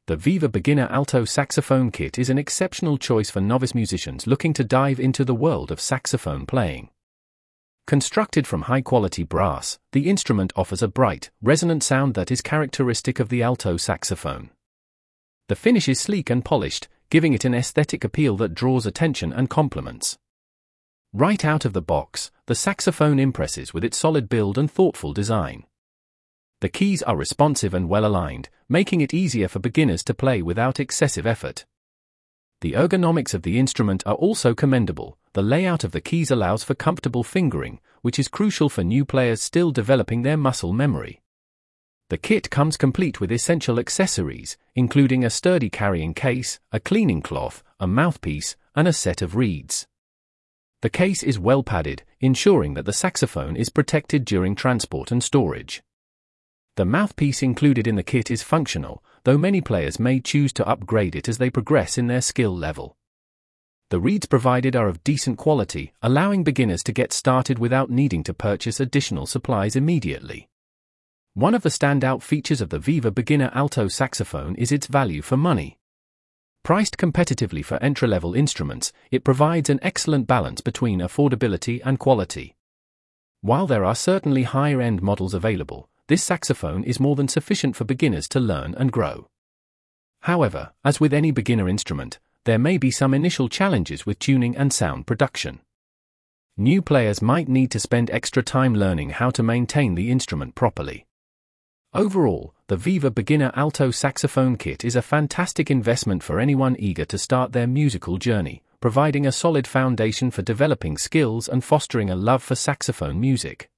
The Viva Beginner Alto Saxophone Kit is an exceptional choice for novice musicians looking to dive into the world of saxophone playing. Constructed from high-quality brass, the instrument offers a bright, resonant sound that is characteristic of the alto saxophone. The finish is sleek and polished, giving it an aesthetic appeal that draws attention and compliments. Right out of the box, the saxophone impresses with its solid build and thoughtful design. The keys are responsive and well-aligned, making it easier for beginners to play without excessive effort. The ergonomics of the instrument are also commendable. The layout of the keys allows for comfortable fingering, which is crucial for new players still developing their muscle memory. The kit comes complete with essential accessories, including a sturdy carrying case, a cleaning cloth, a mouthpiece, and a set of reeds. The case is well padded, ensuring that the saxophone is protected during transport and storage. The mouthpiece included in the kit is functional, though many players may choose to upgrade it as they progress in their skill level. The reeds provided are of decent quality, allowing beginners to get started without needing to purchase additional supplies immediately. One of the standout features of the Viva Beginner Alto Saxophone is its value for money. Priced competitively for entry-level instruments, it provides an excellent balance between affordability and quality. While there are certainly higher-end models available, this saxophone is more than sufficient for beginners to learn and grow. However, as with any beginner instrument, there may be some initial challenges with tuning and sound production. New players might need to spend extra time learning how to maintain the instrument properly. Overall, the Viva Beginner Alto Saxophone Kit is a fantastic investment for anyone eager to start their musical journey, providing a solid foundation for developing skills and fostering a love for saxophone music.